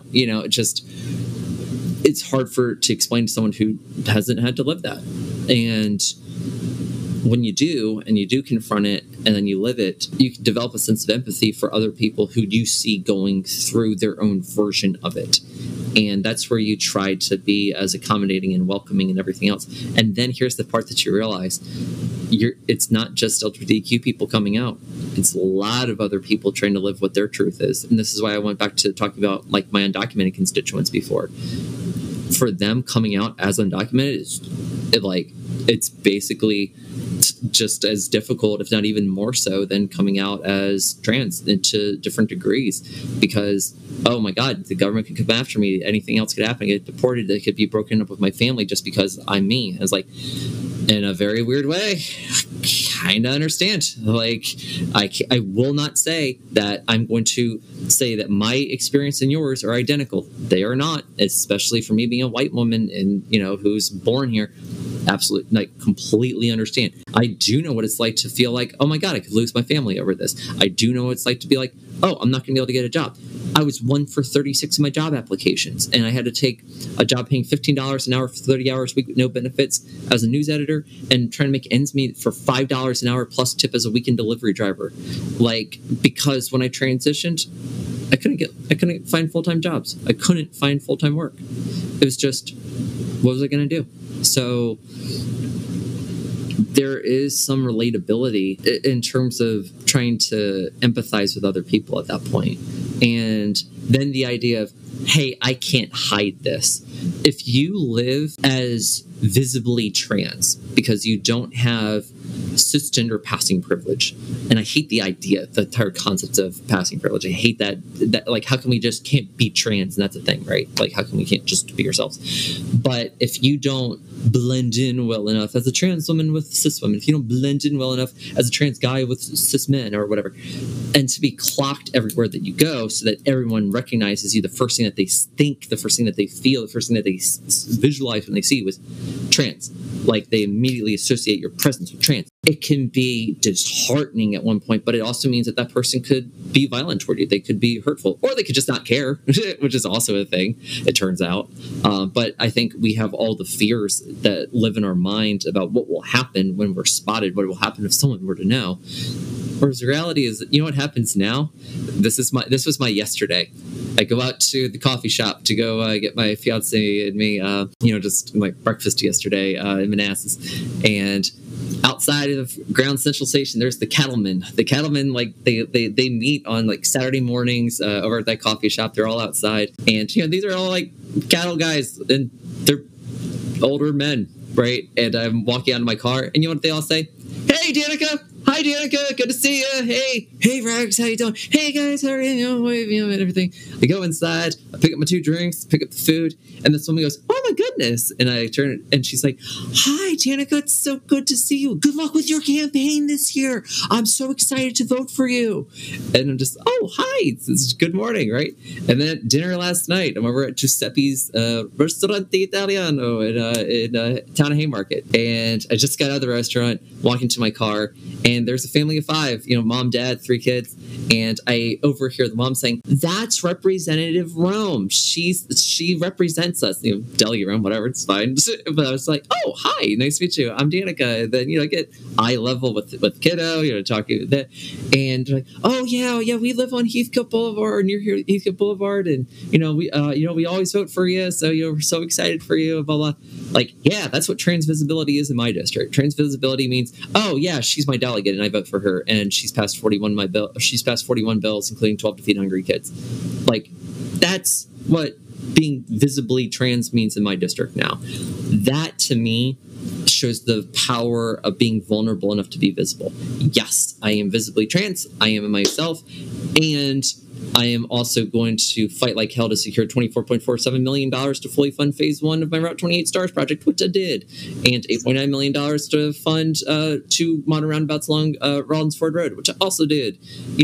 It's hard to explain to someone who hasn't had to live that. And when you do, and you do confront it, and then you live it, you can develop a sense of empathy for other people who you see going through their own version of it. And that's where you try to be as accommodating and welcoming and everything else. And then here's the part that you realize. It's not just LGBTQ people coming out. It's a lot of other people trying to live what their truth is. And this is why I went back to talking about like my undocumented constituents before. For them coming out as undocumented, it's basically just as difficult, if not even more so, than coming out as trans to different degrees. Because, oh my God, the government could come after me. Anything else could happen. I get deported. I could be broken up with my family just because I'm me. And it's like, in a very weird way, kind of understand. Like, I will not say that I'm going to say that my experience and yours are identical. They are not, especially for me being a white woman and, who's born here. Absolutely, completely understand. I do know what it's like to feel like, oh my God, I could lose my family over this. I do know what it's like to be like, oh, I'm not going to be able to get a job. I was 1 for 36 in my job applications, and I had to take a job paying $15 an hour for 30 hours a week with no benefits as a news editor, and trying to make ends meet for $5 an hour plus tip as a weekend delivery driver. Because when I transitioned, I couldn't find full-time jobs. I couldn't find full-time work. It was just, what was I going to do? So there is some relatability in terms of trying to empathize with other people at that point. And then the idea of, hey, I can't hide this. If you live as visibly trans because you don't have cisgender passing privilege, and I hate the idea, the entire concept of passing privilege. I hate that like, how come we just can't be trans? And that's a thing, right? Like, how come we can't just be ourselves? But if you don't blend in well enough as a trans woman with cis women, if you don't blend in well enough as a trans guy with cis men or whatever, and to be clocked everywhere that you go so that everyone recognizes you, the first thing that they think, the first thing that they feel, the first thing that they visualize when they see you was trans. Like, they immediately associate your presence with trans. It can be disheartening at one point, but it also means that person could be violent toward you. They could be hurtful, or they could just not care, which is also a thing, it turns out. But I think we have all the fears that live in our mind about what will happen when we're spotted, what will happen if someone were to know. Whereas the reality is, what happens now? This was my yesterday. I go out to the coffee shop to go get my fiance and me, just like breakfast yesterday in Manassas. And outside of Ground Central Station, there's the cattlemen. The cattlemen, they meet on like Saturday mornings over at that coffee shop. They're all outside. And, these are all like cattle guys, and they're older men, right? And I'm walking out of my car, and you know what they all say? Hey, Danica, hi, Danica, good to see you. Hey, Rex, how you doing? Hey, guys, how are you? And everything. I go inside, I pick up my 2 drinks, pick up the food, and this woman goes, oh, my goodness. And I turn, and she's like, hi, Danica, it's so good to see you. Good luck with your campaign this year. I'm so excited to vote for you. And I'm just, oh, hi, it's good morning, right? And then at dinner last night, I'm over at Giuseppe's Ristorante Italiano in town of Haymarket. And I just got out of the restaurant, walking to my car, and there's a family of 5, mom, dad, 3 kids. And I overhear the mom saying, that's Representative Rome. She represents us, Delegate Rome, whatever, it's fine. But I was like, oh, hi, nice to meet you. I'm Danica. And then, I get eye level with kiddo, talking that. And like, oh, yeah, we live on Heathcote Boulevard, near here, Heathcote Boulevard. And, we always vote for you. So, we're so excited for you, blah, blah. Like, yeah, that's what trans visibility is in my district. Trans visibility means, oh, yeah, she's my delegate and I vote for her. And she's passed 41 bills, including 12 to feed hungry kids. Like, that's what being visibly trans means in my district now. That, to me, shows the power of being vulnerable enough to be visible. Yes, I am visibly trans. I am myself. And I am also going to fight like hell to secure $24.47 million to fully fund phase 1 of my Route 28 STARS project, which I did, and $8.9 million to fund 2 modern roundabouts along Rawlins Ford Road, which I also did.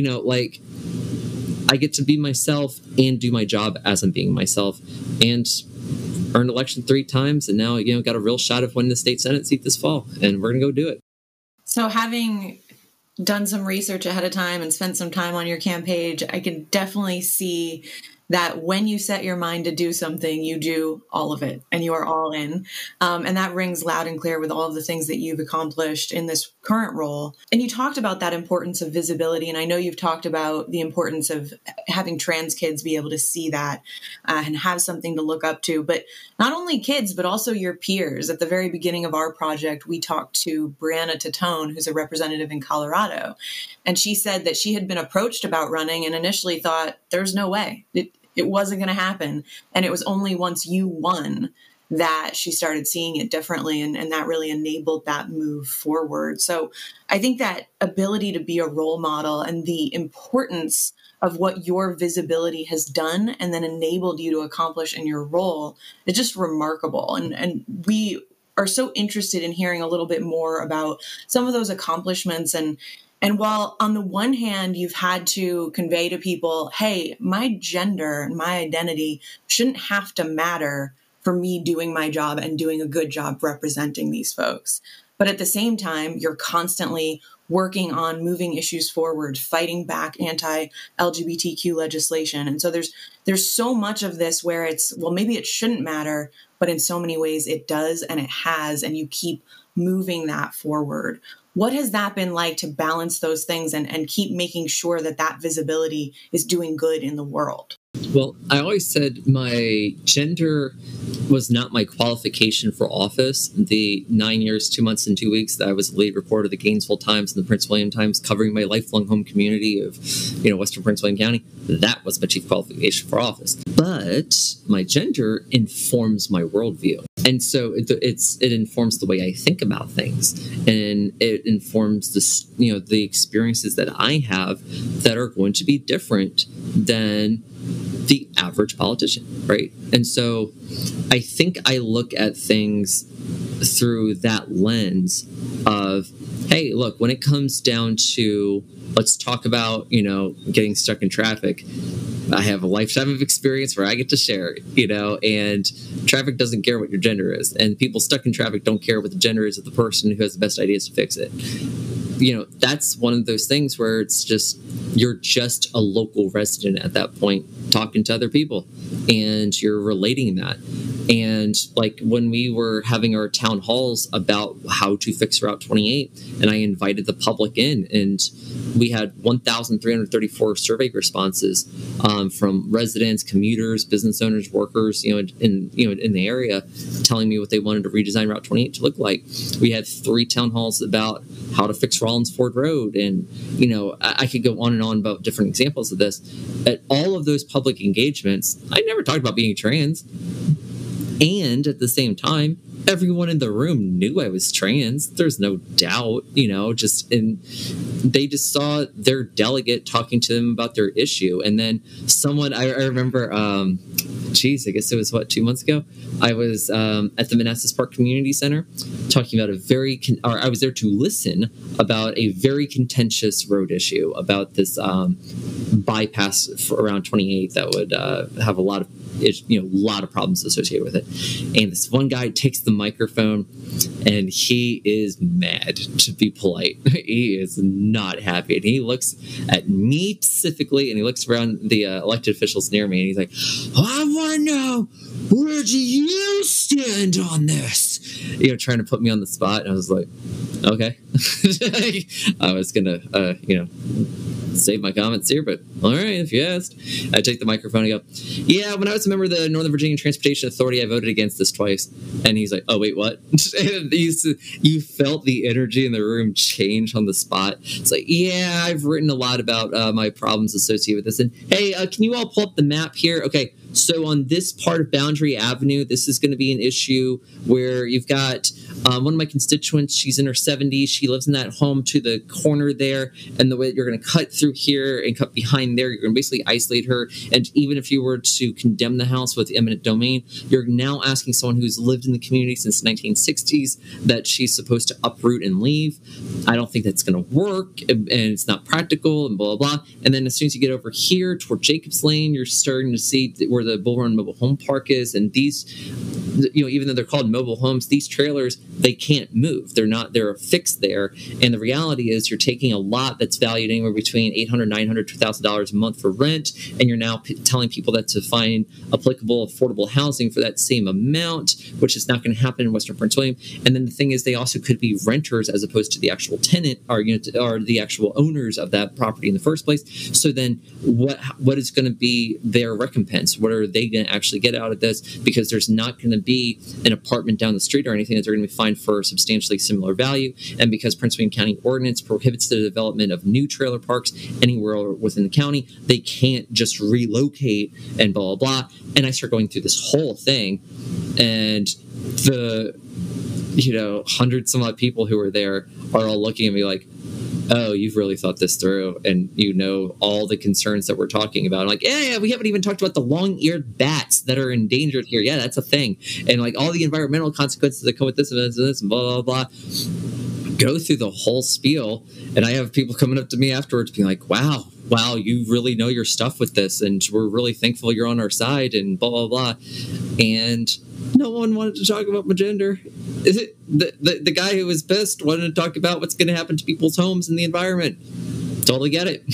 I get to be myself and do my job as I'm being myself, and earned election 3 times, and now got a real shot of winning the state Senate seat this fall, and we're gonna go do it. So having done some research ahead of time and spent some time on your campaign page, I can definitely see that when you set your mind to do something, you do all of it and you are all in. And that rings loud and clear with all of the things that you've accomplished in this current role. And you talked about that importance of visibility. And I know you've talked about the importance of having trans kids be able to see that and have something to look up to. But not only kids, but also your peers. At the very beginning of our project, we talked to Brianna Titone, who's a representative in Colorado. And she said that she had been approached about running and initially thought, there's no way. It wasn't going to happen. And it was only once you won that she started seeing it differently. And that really enabled that move forward. So I think that ability to be a role model and the importance of what your visibility has done and then enabled you to accomplish in your role is just remarkable. And we are so interested in hearing a little bit more about some of those accomplishments. And while on the one hand, you've had to convey to people, hey, my gender and my identity shouldn't have to matter for me doing my job and doing a good job representing these folks. But at the same time, you're constantly working on moving issues forward, fighting back anti-LGBTQ legislation. And so there's so much of this where it's, well, maybe it shouldn't matter, but in so many ways it does and it has, and you keep moving that forward. What has that been like to balance those things and keep making sure that that visibility is doing good in the world? Well, I always said my gender was not my qualification for office. The 9 years, 2 months, and 2 weeks that I was the lead reporter of the Gainesville Times and the Prince William Times, covering my lifelong home community of, Western Prince William County, that was my chief qualification for office. But my gender informs my worldview. And so it informs the way I think about things, and it informs the experiences that I have that are going to be different than the average politician, right? And so I think I look at things through that lens of, hey, look, when it comes down to, let's talk about, getting stuck in traffic, I have a lifetime of experience where I get to share it, and traffic doesn't care what your gender is. And people stuck in traffic don't care what the gender is of the person who has the best ideas to fix it. That's one of those things where it's just, you're just a local resident at that point, talking to other people, and you're relating that. And like when we were having our town halls about how to fix Route 28, and I invited the public in, and we had 1,334 survey responses from residents, commuters, business owners, workers, in the area, telling me what they wanted to redesign Route 28 to look like. We had 3 town halls about how to fix Rawlins Ford Road, and I could go on and on about different examples of this. At all of those public engagements, I never talked about being trans. And at the same time, everyone in the room knew I was trans. There's no doubt, they just saw their delegate talking to them about their issue. And then someone, I remember, I guess it was 2 months ago, I was at the Manassas Park Community Center talking about I was there to listen about a very contentious road issue about this bypass for around 28th that would have a lot of problems associated with it. And this one guy takes the microphone and he is mad, to be polite. He is not happy. And he looks at me specifically and he looks around the elected officials near me and he's like, I want to know, where do you stand on this? Trying to put me on the spot. And I was like, okay. I was going to, save my comments here, but all right, if you asked. I take the microphone and go, yeah, when I was a member of the Northern Virginia Transportation Authority, I voted against this twice. And he's like, oh, wait, what? And you felt the energy in the room change on the spot. It's like, yeah, I've written a lot about my problems associated with this. And hey, can you all pull up the map here? Okay, so on this part of Boundary Avenue, this is going to be an issue where you've got one of my constituents, she's in her 70s. She lives in that home to the corner there. And the way you're going to cut through here and cut behind there, you're going to basically isolate her. And even if you were to condemn the house with eminent domain, you're now asking someone who's lived in the community since the 1960s that she's supposed to uproot and leave. I don't think that's going to work, and it's not practical, and blah, blah, blah. And then as soon as you get over here toward Jacobs Lane, you're starting to see where the Bull Run Mobile Home Park is. And these, even though they're called mobile homes, these trailers, they can't move. They're affixed there. And the reality is you're taking a lot that's valued anywhere between $800, $900, $2,000 a month for rent, and you're now telling people that to find applicable affordable housing for that same amount, which is not going to happen in Western Prince William. And then the thing is, they also could be renters as opposed to the actual tenant or the actual owners of that property in the first place. So then what is going to be their recompense? What are they going to actually get out of this? Because there's not going to be an apartment down the street or anything that they're going to be fined for substantially similar value. And because Prince William County ordinance prohibits the development of new trailer parks anywhere within the county, they can't just relocate and blah, blah, blah. And I start going through this whole thing, and the hundred some odd people who are there are all looking at me like, oh, you've really thought this through, and all the concerns that we're talking about. I'm like, yeah, we haven't even talked about the long-eared bats that are endangered here. Yeah, that's a thing. And like all the environmental consequences that come with this and this and blah, blah, blah. Go through the whole spiel, and I have people coming up to me afterwards being like, wow, you really know your stuff with this, and we're really thankful you're on our side, and blah, blah, blah. And no one wanted to talk about my gender. The guy who was pissed wanted to talk about what's going to happen to people's homes and the environment. Totally get it.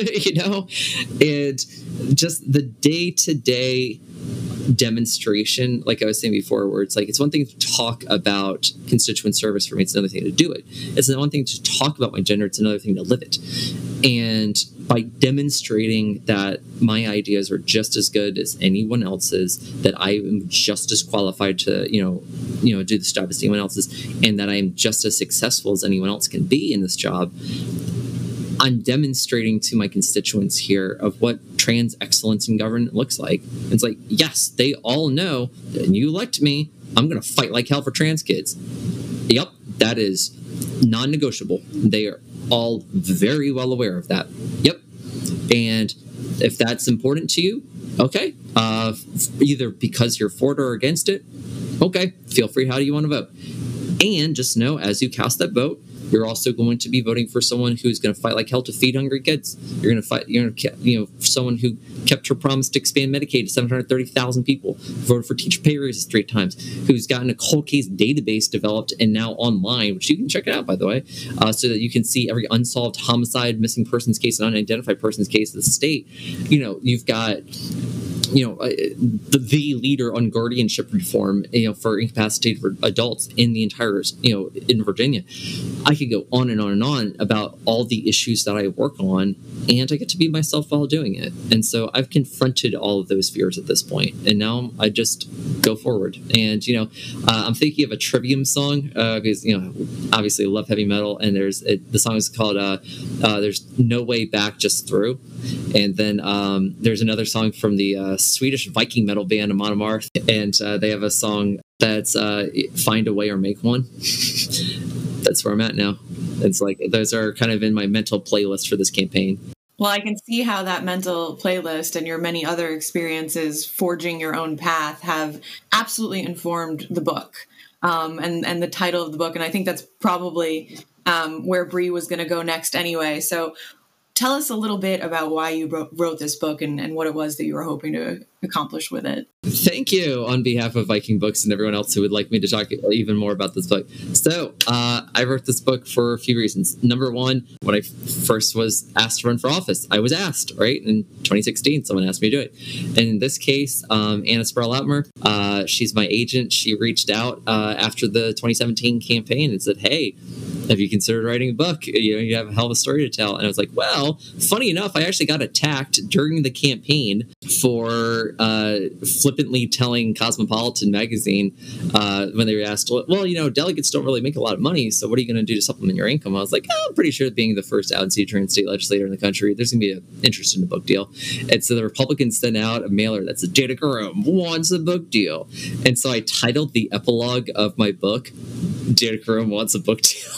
And just the day-to-day demonstration, like I was saying before, where it's like, it's one thing to talk about constituent service for me, it's another thing to do it. It's one thing to talk about my gender, it's another thing to live it. And by demonstrating that my ideas are just as good as anyone else's, that I am just as qualified to, do this job as anyone else's, and that I am just as successful as anyone else can be in this job, I'm demonstrating to my constituents here of what trans excellence in government looks like. It's like, yes, they all know that you elect me, I'm going to fight like hell for trans kids. Yep, that is non-negotiable. They are all very well aware of that. Yep. And if that's important to you, okay, either because you're for it or against it, okay, feel free how do you want to vote. And just know, as you cast that vote, you're also going to be voting for someone who's going to fight like hell to feed hungry kids. You're going to fight, someone who kept her promise to expand Medicaid to 730,000 people, voted for teacher pay raises 3 times, who's gotten a cold case database developed and now online, which you can check it out, by the way, so that you can see every unsolved homicide, missing persons case, and unidentified persons case of the state. You've got the leader on guardianship reform, for incapacitated adults in the entire, in Virginia. I could go on and on and on about all the issues that I work on, and I get to be myself while doing it. And so I've confronted all of those fears at this point, and now I just go forward. And, I'm thinking of a Trivium song, because, obviously I love heavy metal, and the song is called There's No Way Back, Just Through. And then there's another song from the Swedish Viking metal band, Amon Amarth, and they have a song that's Find a Way or Make One. That's where I'm at now. It's like those are kind of in my mental playlist for this campaign. Well, I can see how that mental playlist and your many other experiences forging your own path have absolutely informed the book and the title of the book. And I think that's probably where Bree was going to go next anyway. So tell us a little bit about why you wrote this book and what it was that you were hoping to accomplish with it. Thank you on behalf of Viking Books and everyone else who would like me to talk even more about this book. So I wrote this book for a few reasons. Number one, when I first was asked to run for office, I was asked, right? In 2016, someone asked me to do it. And in this case, Anna Sproul-Atmer, she's my agent. She reached out after the 2017 campaign and said, hey, have you considered writing a book? You have a hell of a story to tell. And I was like, well, funny enough, I actually got attacked during the campaign for flippantly telling Cosmopolitan magazine when they were asked, well, delegates don't really make a lot of money, so what are you going to do to supplement your income? I was like, I'm pretty sure being the first out-of-state trans state legislator in the country, there's going to be an interest in a book deal. And so the Republicans sent out a mailer that said, Danica Roem wants a book deal. And so I titled the epilogue of my book, Danica Roem Wants a Book Deal.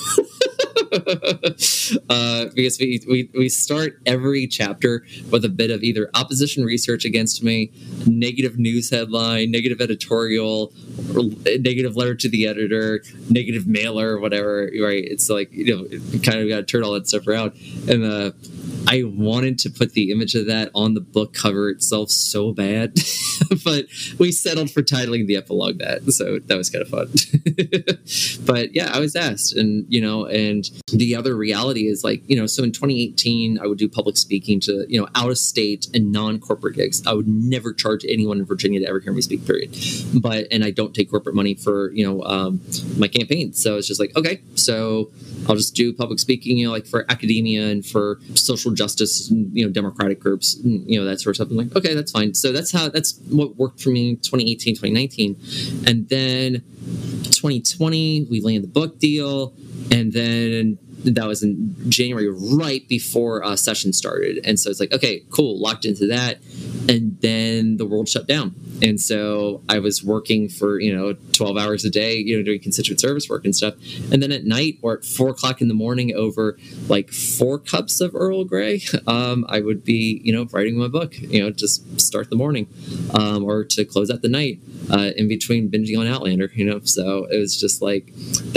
Because we start every chapter with a bit of either opposition research against me, negative news headline, negative editorial, negative letter to the editor, negative mailer, whatever, right? It's like, kind of got to turn all that stuff around. And I wanted to put the image of that on the book cover itself so bad, but we settled for titling the epilogue that, so that was kind of fun. But yeah, I was asked, and the other reality is so in 2018, I would do public speaking to, out of state and non-corporate gigs. I would never charge anyone in Virginia to ever hear me speak, period. And I don't take corporate money for, my campaign. So it's just like, okay, so I'll just do public speaking, like for academia and for social justice, democratic groups, that sort of stuff. I'm like, okay, that's fine. So that's what worked for me in 2018, 2019. And then 2020, we landed the book deal. And then that was in January, right before session started. And so it's like, okay, cool, locked into that. And then the world shut down. And so I was working for, 12 hours a day, doing constituent service work and stuff. And then at night or at 4 o'clock in the morning over like 4 cups of Earl Grey, I would be, writing my book, just start the morning or to close out the night in between binging on Outlander, So it was just like,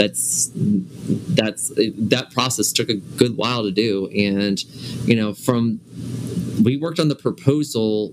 that process took a good while to do. And, we worked on the proposal,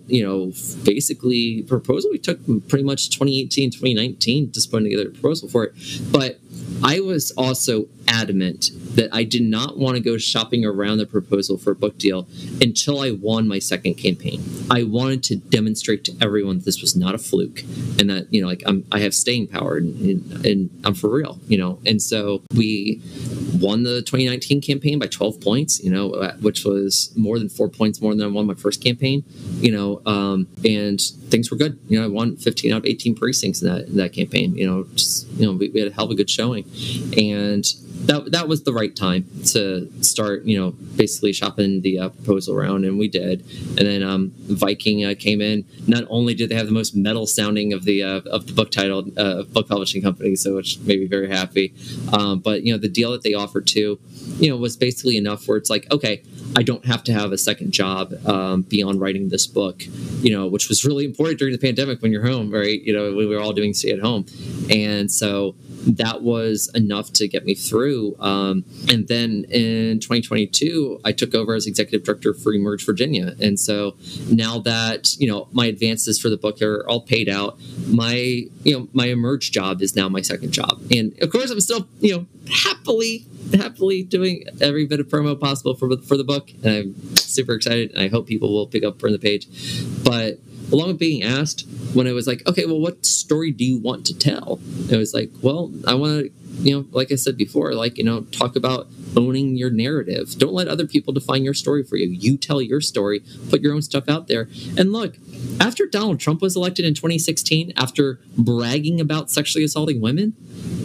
we took pretty much 2018, 2019 just putting together a proposal for it. But I was also adamant that I did not want to go shopping around the proposal for a book deal until I won my second campaign. I wanted to demonstrate to everyone that this was not a fluke and that, I have staying power and I'm for real, And so we won the 2019 campaign by 12 points, which was more than 4 points more than I won my first campaign, and things were good. I won 15 out of 18 precincts in that campaign, we had a hell of a good showing. And that was the right time to start, basically shopping the proposal around, and we did. And then Viking came in. Not only did they have the most metal sounding of the book title, book publishing company, so which made me very happy. But the deal that they offered too, was basically enough where it's like, okay, I don't have to have a second job beyond writing this book, which was really important during the pandemic when you're home, right? We were all doing stay at home, and so that was enough to get me through. And then in 2022, I took over as executive director for Emerge Virginia. And so now that, my advances for the book are all paid out, my Emerge job is now my second job. And of course, I'm still, happily doing every bit of promo possible for the book. And I'm super excited. And I hope people will pick up Burn the Page. But along with being asked, when it was like, okay, well, what story do you want to tell? It was like, well, I want to, like I said before, talk about owning your narrative. Don't let other people define your story for you. You tell your story, put your own stuff out there. And look, after Donald Trump was elected in 2016, after bragging about sexually assaulting women,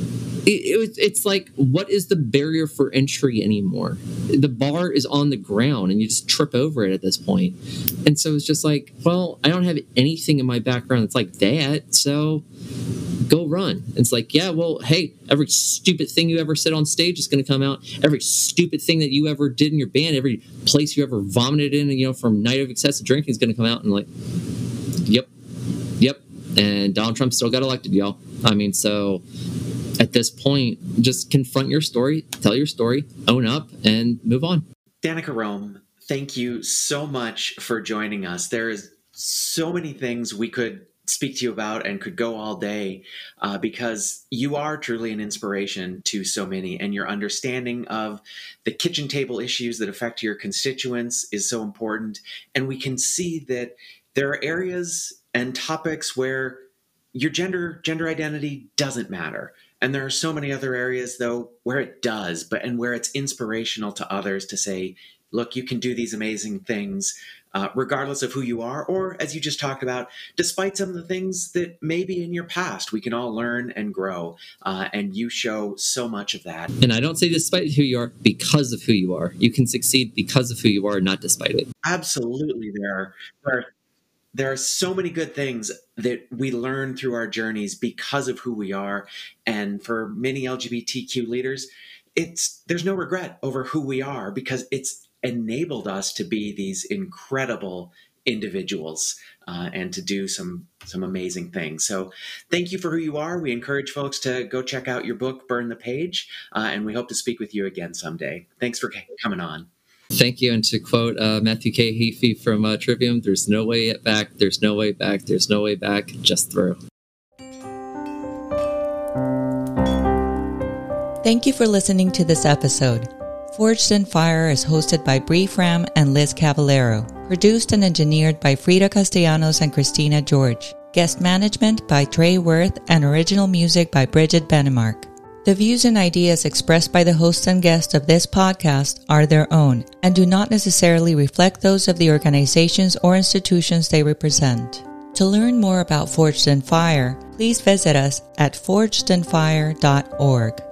It's like, what is the barrier for entry anymore? The bar is on the ground and you just trip over it at this point. And so it's just like, well, I don't have anything in my background that's like that, so go run. It's like, yeah, well, hey, every stupid thing you ever said on stage is going to come out. Every stupid thing that you ever did in your band, every place you ever vomited in, from night of excessive drinking is going to come out. And like, yep. And Donald Trump still got elected, y'all. I mean, so at this point, just confront your story, tell your story, own up, and move on. Danica Roem, thank you so much for joining us. There is so many things we could speak to you about and could go all day because you are truly an inspiration to so many, and your understanding of the kitchen table issues that affect your constituents is so important. And we can see that there are areas and topics where your gender identity doesn't matter. And there are so many other areas, though, where it does, and where it's inspirational to others to say, look, you can do these amazing things regardless of who you are, or as you just talked about, despite some of the things that may be in your past, we can all learn and grow. And you show so much of that. And I don't say despite who you are, because of who you are. You can succeed because of who you are, not despite it. Absolutely. There are so many good things that we learn through our journeys because of who we are. And for many LGBTQ leaders, there's no regret over who we are because it's enabled us to be these incredible individuals and to do some amazing things. So thank you for who you are. We encourage folks to go check out your book, Burn the Page, and we hope to speak with you again someday. Thanks for coming on. Thank you. And to quote Matthew K. Heafy from Trivium, there's no way back, there's no way back, there's no way back, just through. Thank you for listening to this episode. Forged in Fire is hosted by Bree Fram and Liz Cavallero, produced and engineered by Frida Castellanos and Christina George, guest management by Trey Worth, and original music by Bridget Benemark. The views and ideas expressed by the hosts and guests of this podcast are their own and do not necessarily reflect those of the organizations or institutions they represent. To learn more about Forged in Fire, please visit us at forgedinfire.org.